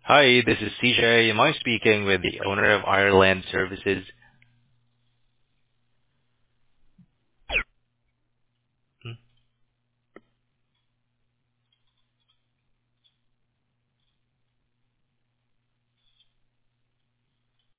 Hi, this is CJ. Am I speaking with the owner of Ireland Services?